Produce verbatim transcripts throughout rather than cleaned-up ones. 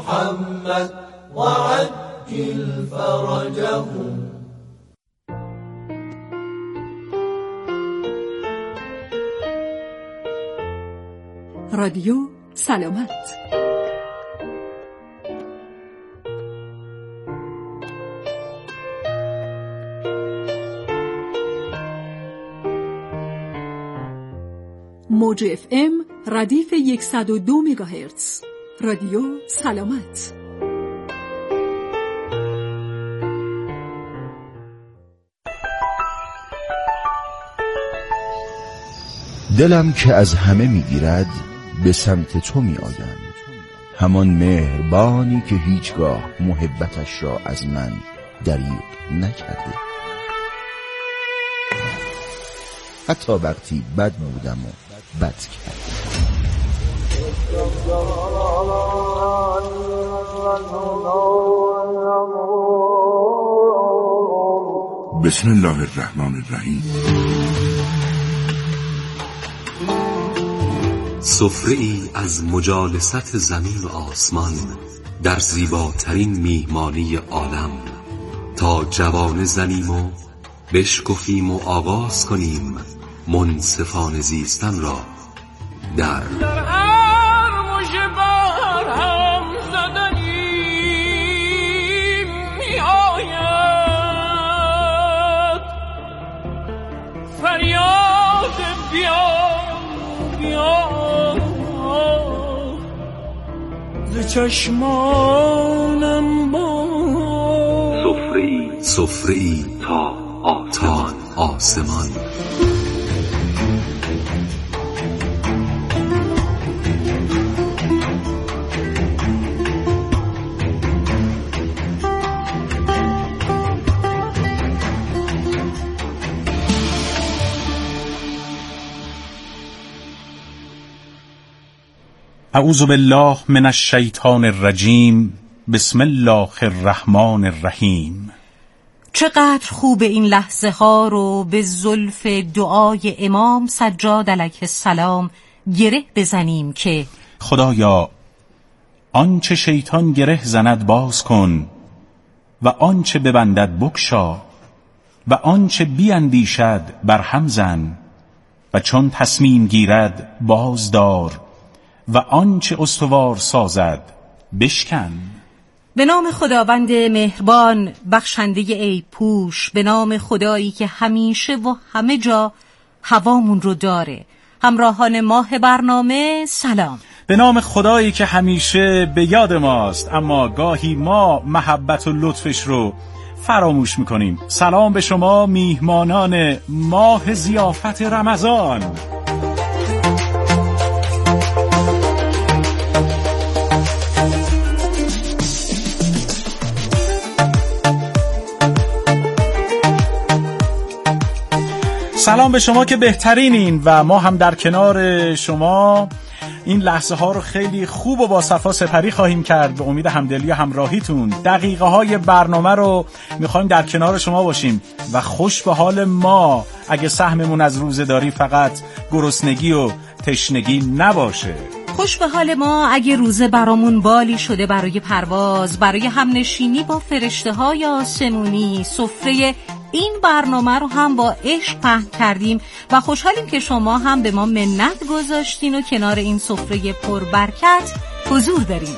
محمد وعجل فرجهم. رادیو سلامت. موج اف ام ردیف صد و دو مگاهرتز. رادیو سلامت. دلم که از همه میگیرد به سمت تو می آیم، همان مهربانی که هیچگاه محبتش را از من دریغ نکرده، حتی وقتی بد بودم و بد کرد. بسم الله الرحمن الرحیم. سفره‌ای از مجالست زمین و آسمان در زیباترین میهمانی عالم، تا جوان زنیم و بشکفیم و آغاز کنیم منصفانه زیستن را در در هر موشه بر هم زدنی می آید فریاد بیا بیا ز چشمانم با سفره‌ای سفره‌ای تا آسمان آسمان. اعوذ بالله من الشیطان الرجیم. بسم الله الرحمن الرحیم. چقدر خوب این لحظه ها رو به زلف دعای امام سجاد علیه السلام گره بزنیم که خدایا آنچه شیطان گره زند باز کن و آنچه ببندد بگشا و آنچه بیندیشد برهم زن و چون تصمیم گیرد بازدار و آنچه استوار سازد بشکن. به نام خداوند مهربان بخشنده عیب پوش، به نام خدایی که همیشه و همه جا هوامون رو داره. همراهان ماه برنامه سلام. به نام خدایی که همیشه به یاد ماست اما گاهی ما محبت و لطفش رو فراموش میکنیم. سلام به شما میهمانان ماه ضیافت رمضان. سلام به شما که بهترینین و ما هم در کنار شما این لحظه ها رو خیلی خوب و با صفا سپری خواهیم کرد به امید همدلی و همراهیتون. دقیقه های برنامه رو میخوایم در کنار شما باشیم و خوش به حال ما اگه سهممون از روزه‌داری فقط گرسنگی و تشنگی نباشه. خوش به حال ما اگه روزه برامون بالی شده برای پرواز، برای همنشینی با فرشته های آسمونی. سفره این برنامه رو هم با عشق پهن کردیم و خوشحالیم که شما هم به ما منت گذاشتین و کنار این سفره پربرکت حضور دارین.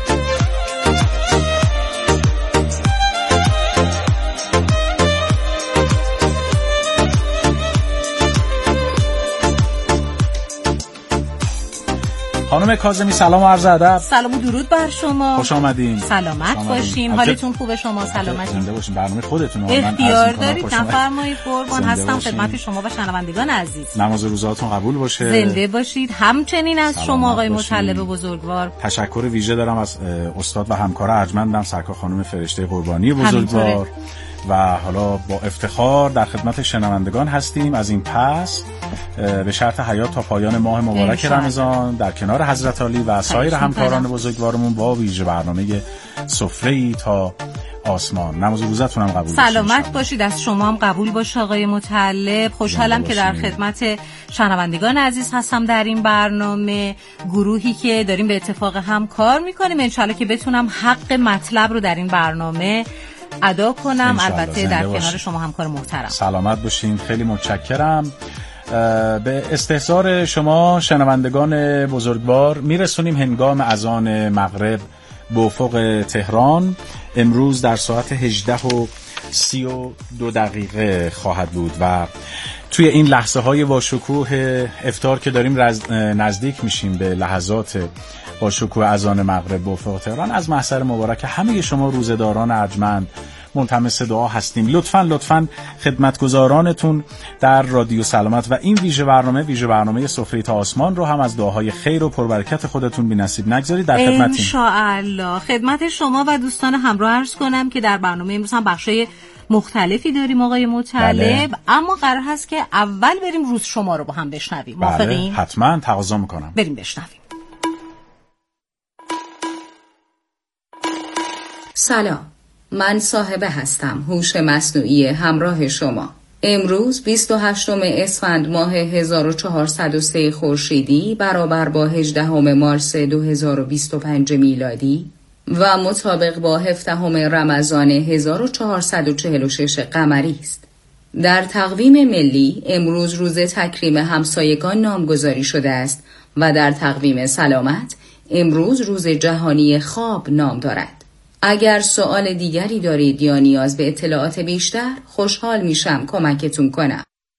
خانم کاظمی سلام و عرض ادب. سلام و درود بر شما. خوش آمدین. سلامت باشین. حالتون خوبه؟ شما سلامتین؟ زنده باشین. برنامه خودتون اختیار دارید. نفرمایید قربان هستم خدمت شما و شنوندگان عزیز. نماز روزهاتون قبول باشه. زنده باشید. همچنین از شما آقای مطلب بزرگوار تشکر ویژه دارم از استاد و همکار ارجمندم سرکار خانم فرشته قربانی بزرگوار. و حالا با افتخار در خدمت شنوندگان هستیم از این پس به شرط حیات تا پایان ماه مبارک رمضان در کنار حضرت علی و سایر همکاران بزرگوارمون با ویژه برنامه سفره‌ای تا آسمان. نماز روزتون هم قبول سلامت باشید. از شما هم قبول باشه آقای مطلب. خوشحالم که در خدمت شنوندگان عزیز هستم در این برنامه، گروهی که داریم به اتفاق هم کار میکنیم. انشالله که بتونم حق مطلب رو در این برنامه ادا کنم، البته در کنار باشید. شما همکار محترم. سلامت باشین. خیلی متشکرم. به استحضار شما شنوندگان بزرگوار میرسونیم هنگام اذان مغرب به افق تهران. امروز در ساعت هجده و سی و دو دقیقه خواهد بود و توی این لحظه های واشکوه افطار که داریم نزدیک میشیم به لحظات واشکوه اذان مغرب به افق تهران، از محضر مبارک همه شما روزه‌داران ارجمند ملتمس دعا هستیم. لطفاً لطفاً خدمتگزارانتون در رادیو سلامت و این ویژه برنامه ویژه برنامه سفره تا آسمان رو هم از دعاهای خیر و پربرکت خودتون بی نصیب نگذارید. در خدمتیم ان شاء الله. خدمت شما و دوستان همراه عرض کنم که در برنامه امروز هم بخشای مختلفی داریم آقای مطلب. بله. اما قرار هست که اول بریم روز شما رو با هم بشنویم. موافقین؟ بله حتما تقاضا میکنم. بریم بشنویم. سلام، من صاحبه هستم، هوش مصنوعی همراه شما. امروز بیست و هشتم اسفند ماه هزار و چهارصد و سه خورشیدی برابر با هجدهم مارس دو هزار و بیست و پنج میلادی و مطابق با هفدهم رمضان هزار و چهارصد و چهل و شش قمری است. در تقویم ملی امروز روز تکریم همسایگان نامگذاری شده است و در تقویم سلامت امروز روز جهانی خواب نام دارد. اگر سوال دیگری دارید یا نیاز به اطلاعات بیشتر، خوشحال میشم کمکتون کنم.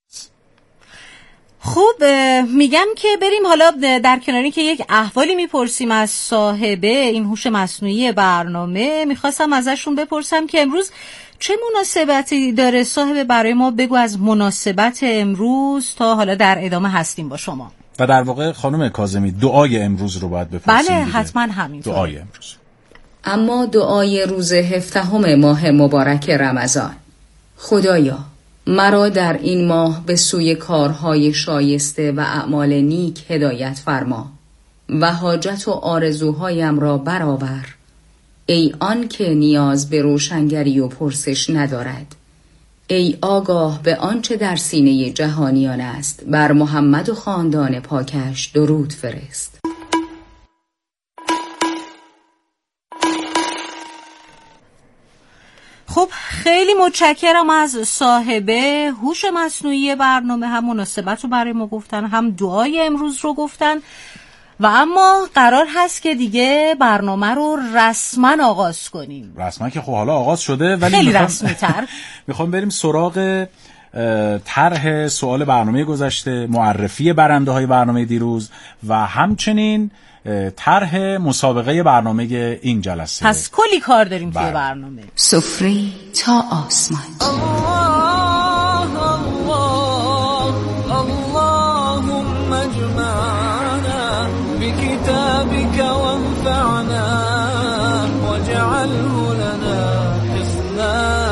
خوب، میگم که بریم حالا در کناری که یک احوالی میپرسیم از صاحبه این هوش مصنوعی برنامه. میخواستم ازشون بپرسم که امروز چه مناسبتی داره. صاحبه برای ما بگو از مناسبت امروز تا حالا در ادامه هستیم با شما. و در واقع خانم کاظمی دعای امروز رو باید بپرسیم. بله حتما همینطور. دعای امروز. اما دعای روز هفدهم ماه مبارک رمضان: خدایا مرا در این ماه به سوی کارهای شایسته و اعمال نیک هدایت فرما و حاجت و آرزوهایم را برآور، ای آن که نیاز به روشنگری و پرسش ندارد، ای آگاه به آنچه در سینه جهانیان است. بر محمد و خاندان پاکش درود فرست. خب خیلی متشکرم از صاحبه هوش مصنوعی برنامه. هم مناسبت رو برای ما گفتن، هم دعای امروز رو گفتن. و اما قرار هست که دیگه برنامه رو رسما آغاز کنیم. رسما که خب حالا آغاز شده، ولی خیلی میخوام... رسمی تر میخوام بریم سراغ طرح سوال برنامه گذشته، معرفی برنده های برنامه دیروز و همچنین طرح مسابقه برنامه این جلسه. پس کلی کار داریم توی برنامه. سفره تا آسمان. الله الله اللهم اجمعنا بكتابك وانفعنا واجعله لنا حسنا.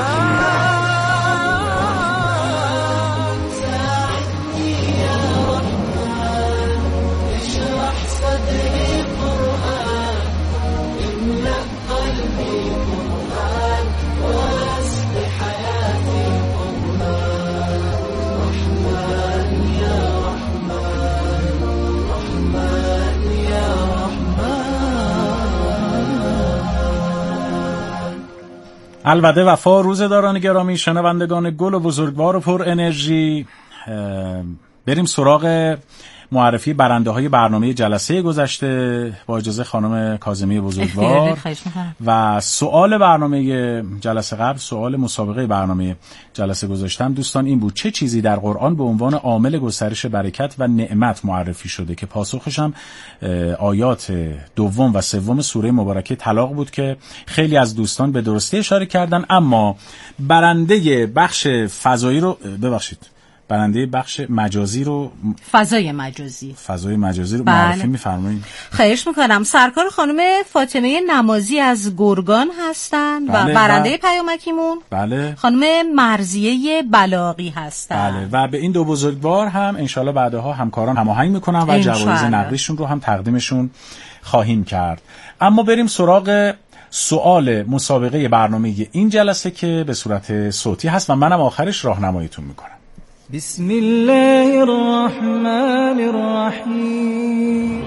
البته وفا روزه‌داران گرامی، شنوندگان گل و بزرگوار و پر انرژی، بریم سراغ معرفی برنده های برنامه جلسه گذشته با اجازه خانم کاظمی بزرگوار. و سوال برنامه جلسه قبل، سوال مسابقه برنامه جلسه گذاشتم دوستان این بود: چه چیزی در قرآن به عنوان عامل گسترش برکت و نعمت معرفی شده؟ که پاسخش هم آیات دوم و سوم سوره مبارکه طلاق بود که خیلی از دوستان به درستی اشاره کردن. اما برنده بخش فضایی رو ببخشید برنده بخش مجازی رو فضای مجازی فضای مجازی رو بله. معرفی می‌فرمایید. خواهش میکنم. سرکار خانم فاطمه نمازی از گرگان هستن بله. و برنده پیامکیمون بله خانم مرزیه بلاغی هستن بله. و به این دو بزرگوار هم انشالله بعدها همکاران هماهنگ میکنن و جوایز نقدیشون رو هم تقدیمشون خواهیم کرد. اما بریم سراغ سوال مسابقه برنامه این جلسه که به صورت صوتی هست و منم آخرش راهنماییتون میکنم. بسم الله الرحمن الرحیم.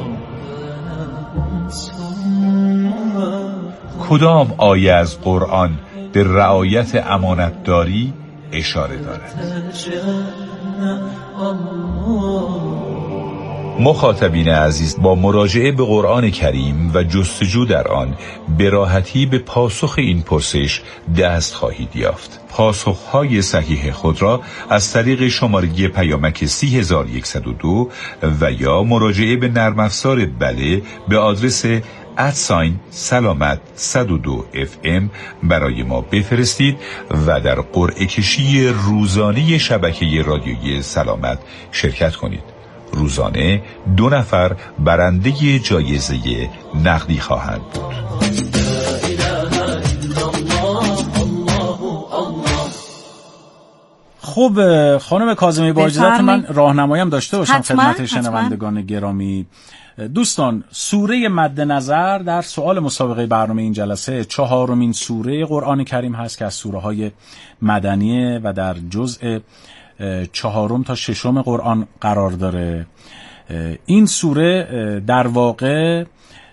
کدام آیه از قرآن به رعایت امانتداری اشاره دارد؟ مخاطبین عزیز، با مراجعه به قرآن کریم و جستجو در آن به راحتی به پاسخ این پرسش دست خواهید یافت. پاسخهای صحیح خود را از طریق شماره پیامک سی هزار و صد و دو و یا مراجعه به نرم افزار بله به آدرس ادساین سلامت صد و دو اف ام برای ما بفرستید و در قرعه کشی روزانه شبکه رادیویی سلامت شرکت کنید. روزانه دو نفر برنده جایزه نقدی خواهند بود. خب خانم کاظمی، با اجازهت من راهنماییم داشته باشم خدمت شنوندگان گرامی. دوستان، سوره مد نظر در سوال مسابقه برنامه این جلسه چهارمین سوره قرآن کریم هست که از سوره های مدنیه و در جزء چهارم تا ششم قرآن قرار داره. این سوره در واقع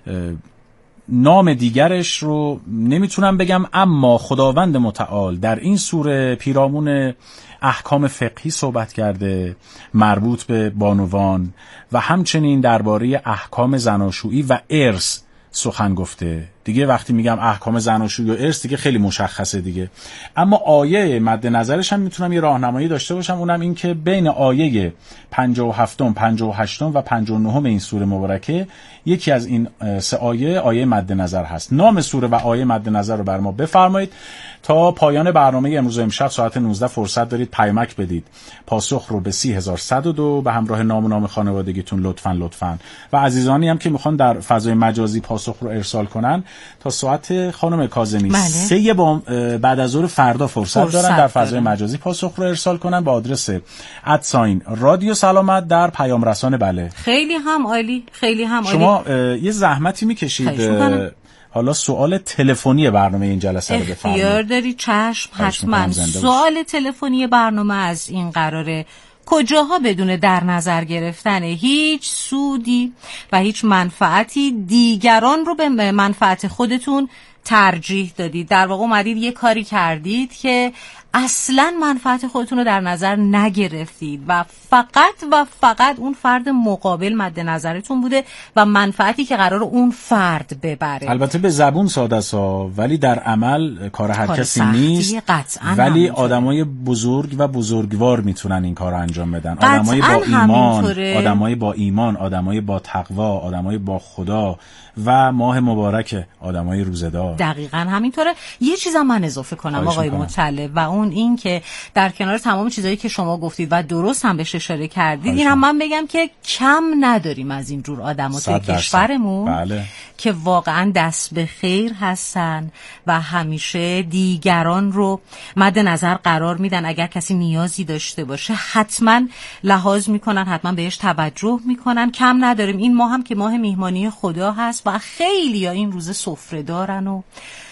نام دیگرش رو نمیتونم بگم، اما خداوند متعال در این سوره پیرامون احکام فقهی صحبت کرده مربوط به بانوان و همچنین درباره احکام زناشویی و ارث سخن گفته. دیگه وقتی میگم احکام زناشویی و ارث دیگه خیلی مشخصه دیگه. اما آیه مد نظرش هم میتونم یه راهنمایی داشته باشم، اونم این که بین آیه پنجاه و هفت، پنجاه و هشت و پنجاه و نه این سوره مبارکه یکی از این سه آیه آیه مد نظر هست. نام سوره و آیه مد نظر رو بر ما بفرمایید. تا پایان برنامه امروز و امشب ساعت نوزده فرصت دارید پیامک بدید. پاسخ رو به سی هزار و صد و دو به همراه نام و نام خانوادگیتون لطفاً لطفاً و عزیزانی هم که میخوان در فضای مجازی پاسخ رو ارسال کنن تا ساعت خانم کاظمی بله. سه با بعد از ظهر فردا فرصت, فرصت دارن در فضای دارن. مجازی پاسخ رو ارسال کنن با آدرس ادساین رادیو سلامت در پیام رسان بله. خیلی هم عالی، خیلی هم عالی. شما یه زحمتی میکشید حالا سوال تلفنی برنامه این جلسه رو بفرمایید. اختیار داری، چشم، حتما. سوال تلفنی برنامه از این قراره کجاها بدون در نظر گرفتن هیچ سودی و هیچ منفعتی دیگران رو به منفعت خودتون ترجیح دادید. در واقع اومدید یه کاری کردید که اصلا منفعت خودتون رو در نظر نگرفتید و فقط و فقط اون فرد مقابل مد نظرتون بوده و منفعتی که قرار اون فرد ببره. البته به زبون ساده است ولی در عمل کار هر کسی نیست. ولی آدمای بزرگ و بزرگوار میتونن این کار رو انجام بدن. آدمای با ایمان، آدمای با ایمان، آدمای با تقوا، آدمای با خدا و ماه مبارک، آدمای روزه‌دار. دقیقاً همینطوره. یه چیزم من اضافه کنم آقای مطلب و اون این که در کنار تمام چیزایی که شما گفتید و درست هم بهش اشاره کردید، این هم من بگم که کم نداریم از این جور آدم‌ها توی کشورمون. بله. که واقعا دست به خیر هستن و همیشه دیگران رو مد نظر قرار میدن. اگر کسی نیازی داشته باشه حتما لحاظ میکنن، حتما بهش توجه میکنن. کم نداریم. این ماه هم که ماه میهمانی خدا هست و خیلی ها این روز سفره دارن و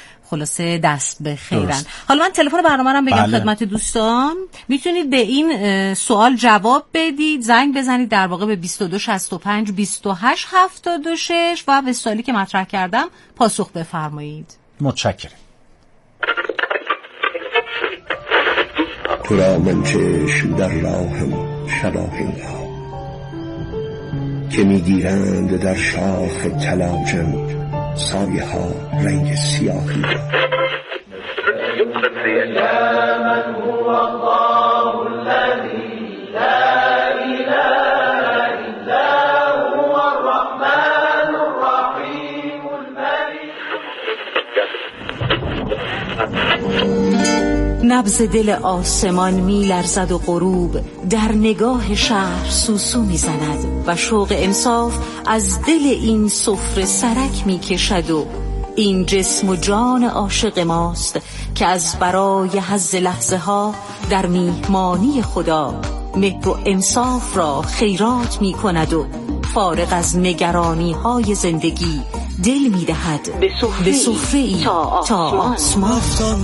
خلاصه دست به خیرن. حالا من تلفن برنامه رو بگم بله. خدمت دوستان میتونید به این سوال جواب بدید، زنگ بزنید در واقع به بیست و دو شصت و پنج بیست و هشت هفتاد و شش و به سوالی که مطرح کردم پاسخ بفرمایید. متشکرم. تو را من چشم در راهم شلاقین ها که میگیرند در شاخ تلاجم سایه ها رنگ سیاهی را. یا من هو الله الذی لا اله الا هو الرحمن الرحیم الملک. نبض دل آسمان می لرزد و غروب در نگاه شهر سوسو می زند و شوق انصاف از دل این سفره سرک می کشد و این جسم و جان عاشق ماست که از برای حظ لحظه ها در میهمانی خدا مهر و انصاف را خیرات می کند و فارغ از نگرانی های زندگی دل می‌دهد به سفره‌ای تا آسمان.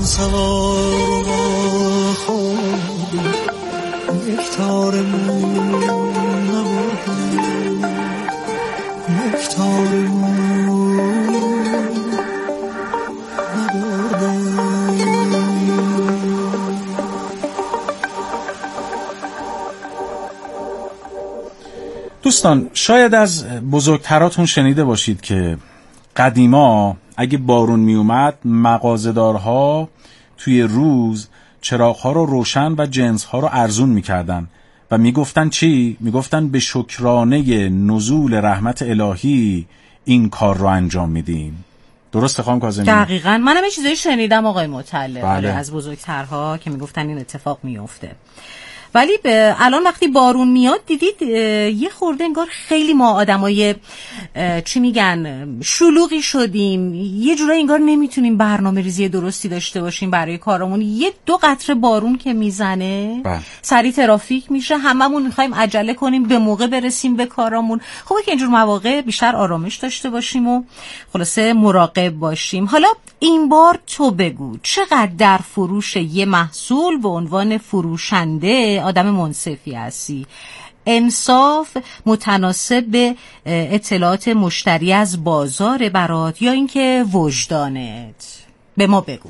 دوستان، شاید از بزرگتراتون شنیده باشید که قدیما اگه بارون می اومد مغازه‌دارها توی روز چراغ‌ها رو روشن و جنس‌ها رو ارزون می‌کردن و میگفتن چی؟ میگفتن به شکرانه نزول رحمت الهی این کار رو انجام میدیم. درسته خانم کاظمی؟ دقیقاً. منم یه چیزایی شنیدم آقای مطلع. بله. از بزرگترها که میگفتن این اتفاق میفته. ولی الان وقتی بارون میاد دیدید یه خورده انگار خیلی ما آدمای چی میگن شلوغی شدیم، یه جورایی انگار نمیتونیم برنامه ریزی درستی داشته باشیم برای کارمون. یه دو قطره بارون که میزنه سریع ترافیک میشه، هممون میخوایم عجله کنیم به موقع برسیم به کارمون. خوبه که اینجور مواقع بیشتر آرامش داشته باشیم و خلاصه مراقب باشیم. حالا این بار تو بگو چقدر در فروش یه محصول به عنوان فروشنده آدم منصفی هستی؟ انصاف متناسب به اطلاعات مشتری از بازار برات یا اینکه وجدانت؟ به ما بگو.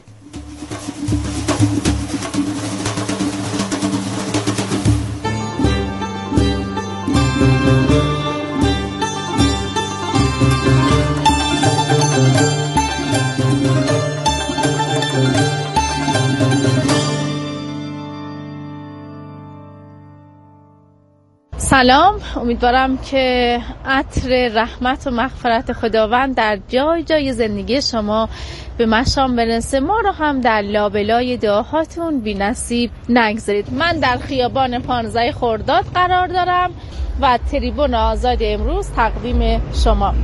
سلام، امیدوارم که عطر رحمت و مغفرت خداوند در جای جای زندگی شما به مشام برسه. ما رو هم در لابلای دعاهاتون بی نصیب نگذارید. من در خیابان پانزده خرداد قرار دارم و تریبون آزاد امروز تقدیم شما.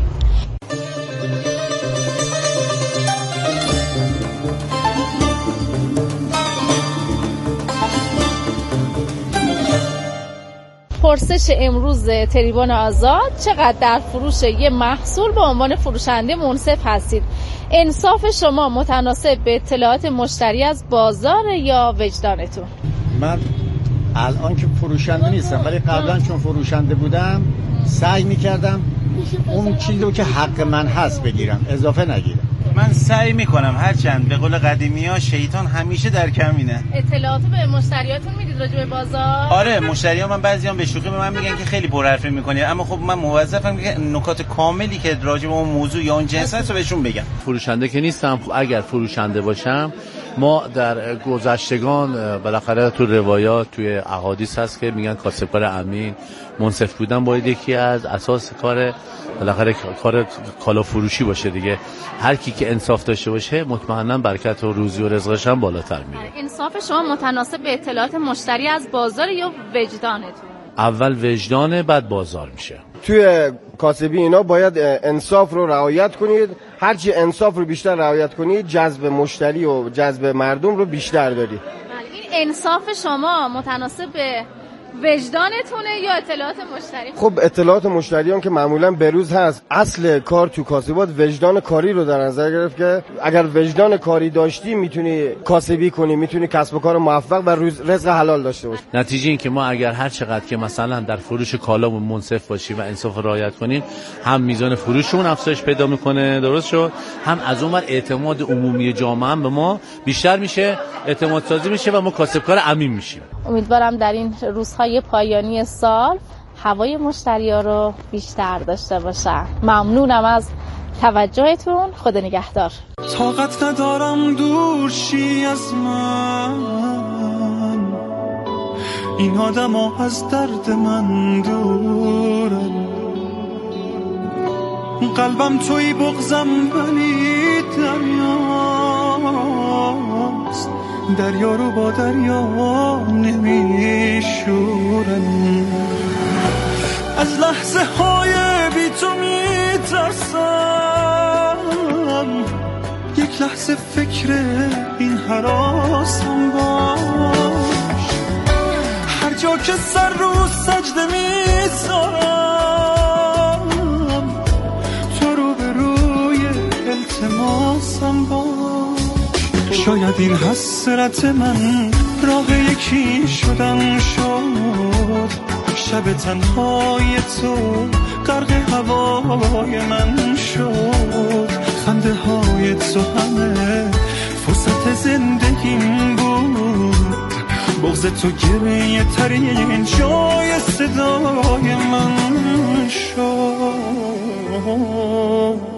پرسش امروز تریبون آزاد: چقدر در فروش یه محصول به عنوان فروشنده منصف هستید؟ انصاف شما متناسب به اطلاعات مشتری از بازار یا وجدانتون؟ من الان که فروشنده نیستم ولی قبلا چون فروشنده بودم سعی میکردم اون چیزی رو که حق من هست بگیرم، اضافه نگیرم. من سعی میکنم، هرچند به قول قدیمی ها شیطان همیشه در کمینه. اطلاعات به مشتریاتون میدید راجع به بازار؟ آره، مشتری ها من بعضیام به شوخی به من میگن که خیلی پرحرفی میکنی، اما خب من موظفم که نکات کاملی که راجع به اون موضوع یا اون جنس هست رو بهشون بگم. فروشنده که نیستم، اگر فروشنده باشم ما در گذشتگان بالاخره تو روایات توی احادیث هست که میگن کاسبکار امین، منصف بودن باید یکی از اساس کار بالاخره کار کالا فروشی باشه دیگه. هر کی که انصاف داشته باشه مطمئنا برکت و روزی و رزقش هم بالاتر میره. انصاف شما متناسب به اطلاعات مشتری از بازار یا وجدانتون؟ اول وجدانه، بعد بازار میشه. توی کاسبی اینا باید انصاف رو رعایت کنید. هرچی انصاف رو بیشتر رعایت کنید جذب مشتری و جذب مردم رو بیشتر دارید. این انصاف شما متناسب به وجدانتونه یا اطلاعات مشتری؟ خب اطلاعات مشتری هم که معمولا بروز هست. اصل کار تو کاسبات وجدان کاری رو در نظر گرفت که اگر وجدان کاری داشتی میتونی کاسبی کنی، میتونی کسب و کار موفق و رزق حلال داشته باشی. نتیجه این که ما اگر هر چقدر که مثلا در فروش کالامون منصف باشیم و انصاف رعایت کنیم، هم میزان فروشمون افزایش پیدا میکنه، درست شد، هم از اون ور اعتماد عمومی جامعه هم به ما بیشتر میشه، اعتماد سازی میشه و ما کاسبکار امین میشیم. امیدوارم در این روزهای پایانی سال هوای مشتری‌ها رو بیشتر داشته باشن. ممنونم از توجهتون. خدا نگهدار. طاقت ندارم دور شی از من، این آدم ها از درد من دورن، قلبم توی بغزم ولی دریاست، دریا رو با دریا نمیشورن، از لحظه های بی تو میترسم، یک لحظه فکر این حراسم باش، هر جا که سر رو سجده میذارم تو رو به روی التماسم با شاید این حسرت من راه یکی شدن شد شب تنهای تو غرق هوای من شد خنده های تو همه فرصت زندگیم بود بغض تو گریه ترین جای صدای من شد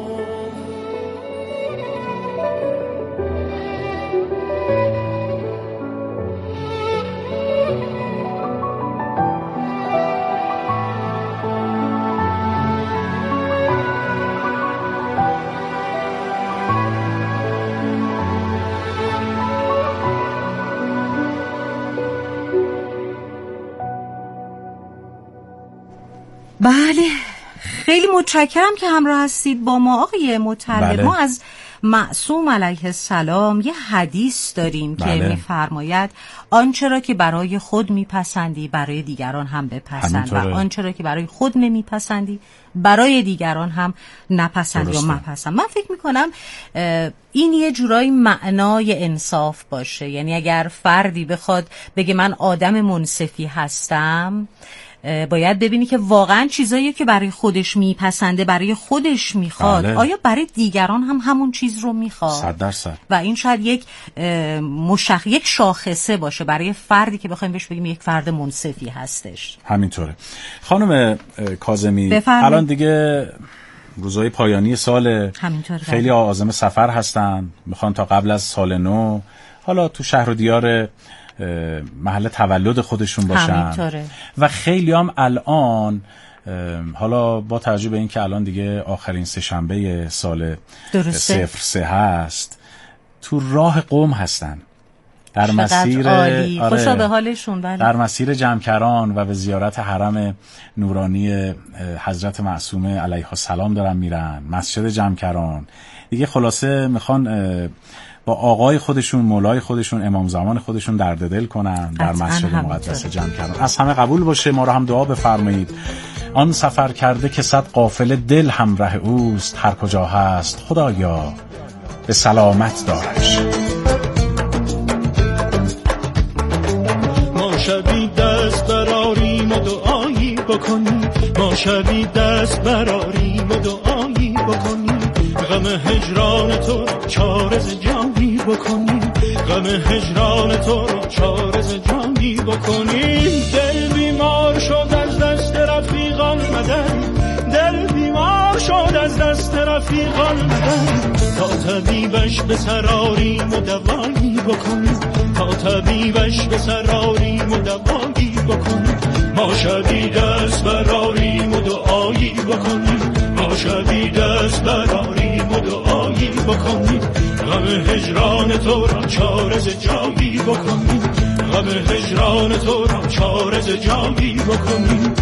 بله، خیلی متشکرم که همراه هستید با ما آقای مطلب. بله. ما از معصوم علیه السلام یه حدیث داریم بله. که میفرماید آنچه را که برای خود میپسندی برای دیگران هم بپسند و آنچه را که برای خود نمیپسندی برای دیگران هم نپسند یا مپسند. من فکر میکنم این یه جورایی معنای انصاف باشه. یعنی اگر فردی بخواد بگه من آدم منصفی هستم، باید ببینی که واقعا چیزایی که برای خودش میپسنده برای خودش میخواد بله. آیا برای دیگران هم همون چیز رو میخواد. صد درصد. و این شاید یک مشخ... یک شاخصه باشه برای فردی که بخوایم بهش بگیم یک فرد منصفی هستش. همینطوره. خانم کاظمی، بفرمید. الان دیگه روزهای پایانی سال، خیلی عازم سفر هستن، میخوان تا قبل از سال نو حالا تو شهر و دیار محل تولد خودشون باشن. همینطوره. و خیلی هم الان حالا با توجه به این که الان دیگه آخرین سه شنبه سال صفر سه هست، تو راه قم هستن در مسیر آره خوشا به حالشون. بله. در مسیر جمکران و به زیارت حرم نورانی حضرت معصومه علیه السلام دارن میرن، مسجد جمکران دیگه. خلاصه میخوان با آقای خودشون، مولای خودشون، امام زمان خودشون درد دل کنن در مسجد مقدس جمکران. از همه قبول باشه، ما رو هم دعا بفرمایید. آن سفر کرده که صد قافله دل همراه اوست، هر کجا هست خدایا به سلامت دارش. ما شبی دست براریم و دعایی بکنیم، ما شبی دست براریم و دعایی بکنیم، غم هجران تو چارز جانی بکنیم، غم هجران تو چارز جانی بکنیم. دل بیمار شد از دست رفیقان مدن، دل بیمار شد از دست رفیقان مدن، تا طبیبش به سراریم و دوایی بکنیم، تا طبیبش به سراریم و دوایی بکنیم. ما شبی دست براریم و دعایی بکنیم، ما شبی دست براریم و دعایی بکنیم، غم هجران تو را چارز جایی بکنیم، غم هجران تو را چارز جایی بکنیم.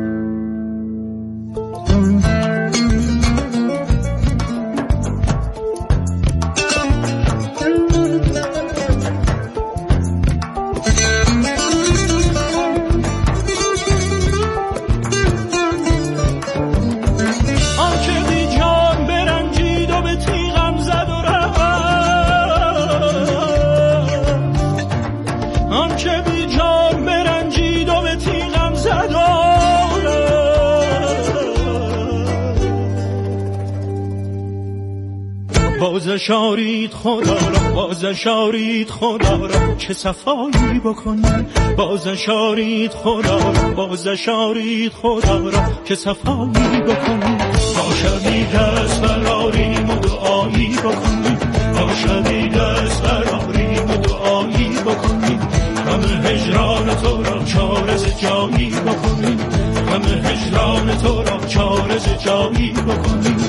بازشارید خدا را، بازشارید خدا را چه صفایی بکنیم، بازشارید خدا را، بازشارید خدا را چه صفایی بکنیم. ما شبی دست براریم و دعایی بکنیم، ما شبی دست براریم و دعایی بکنیم، غم هجران تو را چارز جایی بکنیم، غم هجران تو را چارز جایی بکنیم.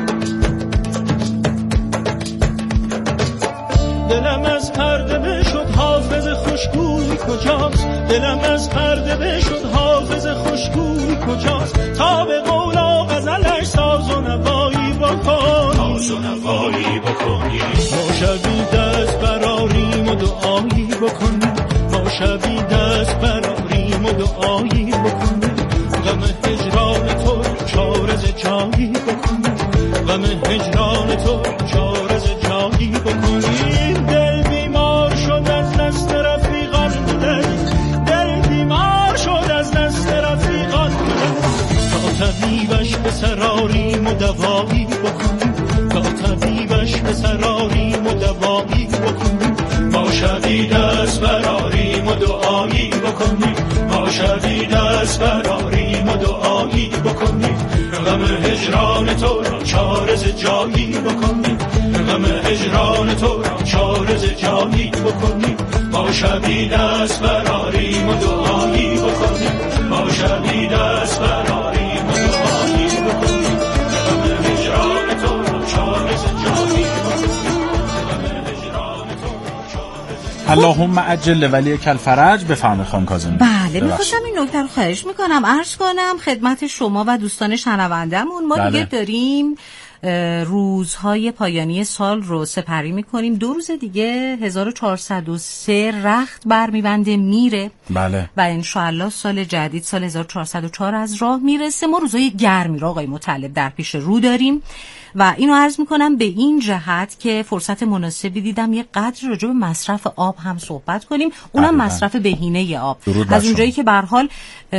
دلم از پرده شد حافظ خوشگوی کجاست، دلم از پرده شد حافظ خوشگوی کجاست، تا به قول و غزلش ساز و نوایی بکن، ساز و نوایی بکنی. ما شبی دست براریم و دعایی بکنیم، ما شبی دست براریم و دعایی بکنیم، غم هجران تو چارز جایی بکنیم، غم هجران تو چارز سراریم و دوایی بکنیم، ما شبی دست براریم و دعایی بکنیم، ما شبی دست براریم و دعایی بکنیم، غم هجران تو را چارز جایی بکنیم، غم هجران تو را چارز جایی بکنیم، ما شبی دست براریم و دعایی بکنیم، ما شبی دست براریم و دعایی بکنیم، غم هجران تو را چارز جایی بکنیم، غم هجران تو را چارز. اللهم عجل ولیک الفرج. بفرمایید خانم کاظمی. بله، می‌خواستم این نکته رو خواهش میکنم عرض کنم خدمت شما و دوستان شنونده‌مون. ما بله. دیگه داریم روزهای پایانی سال رو سپری میکنیم. دو روز دیگه هزار و چهارصد و سه رخت برمیبنده میره. بله. و انشاءالله سال جدید سال هزار و چهارصد و چهار از راه میرسه. ما روزهای گرمی رو آقای مطلب در پیش رو داریم و اینو عرض میکنم به این جهت که فرصت مناسبی دیدم یه قدر راجع به مصرف آب هم صحبت کنیم، اونم دقیقا. مصرف بهینه آب. از اونجایی که به هر حال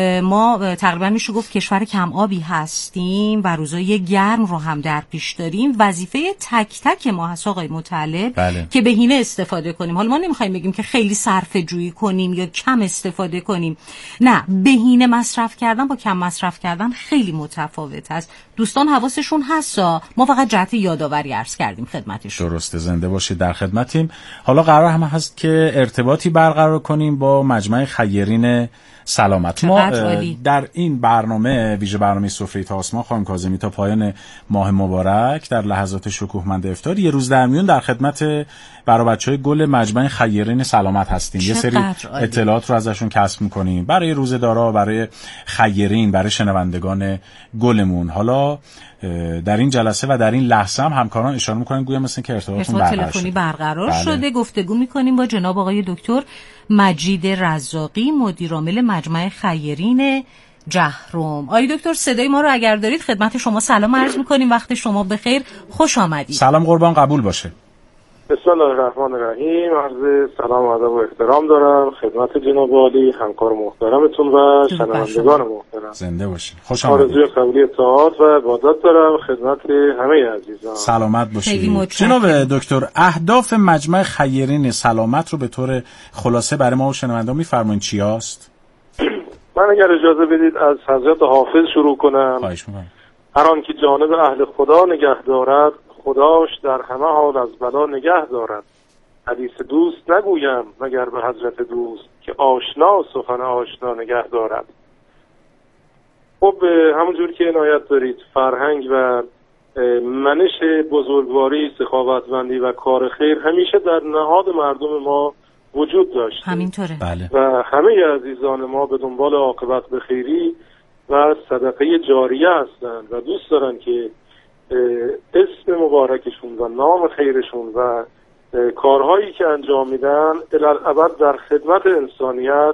ما تقریبا میشه گفت کشور کم آبی هستیم و روزای گرم رو هم در پیش داریم، وظیفه تک تک ما هست آقای مطلب بله. که بهینه استفاده کنیم. حالا ما نمیخوایم بگیم که خیلی صرفه جویی کنیم یا کم استفاده کنیم، نه، بهینه مصرف کردن با کم مصرف کردن خیلی متفاوت است. دوستان حواسشون هست، ما فقط جهت یادآوری عرض کردیم خدمتشون. درسته، زنده باشید، در خدمتیم. حالا قرار هم هست که ارتباطی برقرار کنیم با مجمع خیرین سلامت. ما در این برنامه ویژه برنامه سفره تا آسمان خانم کاظمی تا پایان ماه مبارک در لحظات شکوهمند افطار یه روز در میون در خدمت برای بچهای گل مجمع خیرین سلامت هستیم. یه سری اطلاعات رو ازشون کسب می‌کنیم برای روزه‌دارا، برای خیرین، برای شنوندگان گلمون. حالا در این جلسه و در این لحظه هم همکاران اشاره می‌کنن گویا مثلا که ارتباطتون برقرار تلفنی برقرار بله. شده. گفتگو می‌کنیم با جناب آقای دکتر مجید رزاقی، مدیر عامل مجمع خیرین جهرم. آقای دکتر صدای ما رو اگر دارید خدمت شما سلام عرض می‌کنیم. وقت شما بخیر، خوش آمدید. سلام قربان، قبول باشه. بسم الله الرحمن الرحیم. عرض سلام و ادب و احترام دارم خدمت جناب عالی، همکار محترمتون و شنوندگان محترم. زنده باشید. خوش آمدید. آرزوی قبولی اطاعت و عبادت دارم خدمت همه عزیزان. سلامت باشید. جناب دکتر، اهداف مجمع خیرین سلامت رو به طور خلاصه برای ما و شنوندگان می‌فرمایید چی است؟ من اگر اجازه بدید از حضرت حافظ شروع کنم. خواهش می‌کنم. هر آن که جانب اهل خدا نگه دارد، خداش در همه حال از بلا نگه دارد. حدیث دوست نگویم مگر به حضرت دوست، که آشنا سخن آشنا نگه دارد. خب همونجور که عنایت دارید فرهنگ و منش بزرگواری، سخاوتمندی و کار خیر همیشه در نهاد مردم ما وجود داشت. همینطوره. بله. و همه عزیزان ما به دنبال عاقبت بخیری و صدقه جاریه هستند و دوست دارن که اسم مبارکشون و نام خیرشون و کارهایی که انجام میدن الالعبد در خدمت انسانیت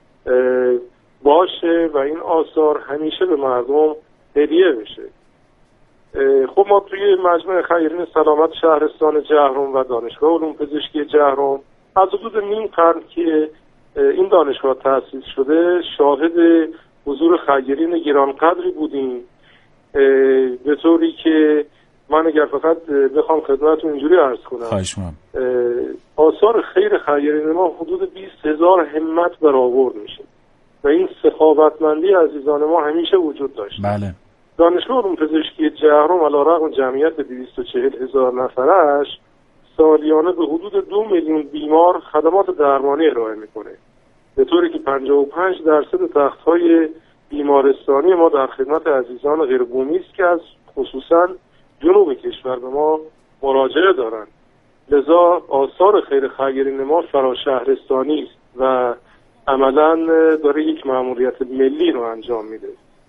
باشه و این آثار همیشه به مردم هدیه بشه. خب ما توی مجمع خیرین سلامت شهرستان جهرم و دانشگاه علوم پزشکی جهرم از حدود نیم قرن که این دانشگاه تأسیس شده شاهد حضور خیرین گرانقدری بودیم، به طوری که من اگر فقط بخوام خدمتتون اینجوری عرض کنم خواهش می‌کنم آثار خیر خیرین ما حدود بیست هزار همت برآورد میشه و این سخاوتمندی عزیزان ما همیشه وجود داشت. بله. دانشگاه علوم پزشکی جهرم علیرغم جمعیت دویست و چهل هزار نفرش سالیانه به حدود دو میلیون بیمار خدمات درمانی ارائه میکنه، به طوری که پنجاه و پنج درصد تخت‌های بیمارستانی ما در خدمت عزیزان غیربومی است که از خصوصا جنوب کشور به ما مراجعه دارند. لذا آثار خیر خیرین ما فراشهرستانی است و عملاً داره یک مأموریت ملی رو انجام میده.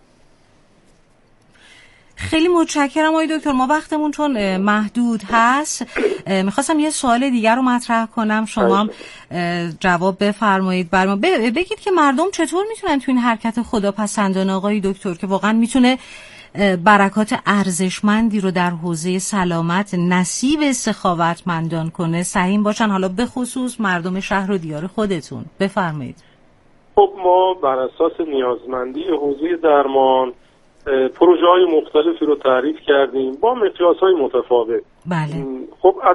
خیلی متشکرم آقای دکتر. ما وقتمون چون محدود هست میخواستم یه سوال دیگر رو مطرح کنم، شما هم جواب بفرمایید بر ما. بگید که مردم چطور میتونن تو این حرکت خداپسندانه آقای دکتر که واقعا میتونه برکات ارزشمندی رو در حوزه سلامت نصیب سخاوتمندان کنه سهیم باشن، حالا به خصوص مردم شهر و دیار خودتون؟ بفرمایید. خب ما بر اساس نیازمندی حوزه درمان پروژه های مختلفی رو تعریف کردیم با مقیاس های متفاوت. بله. خب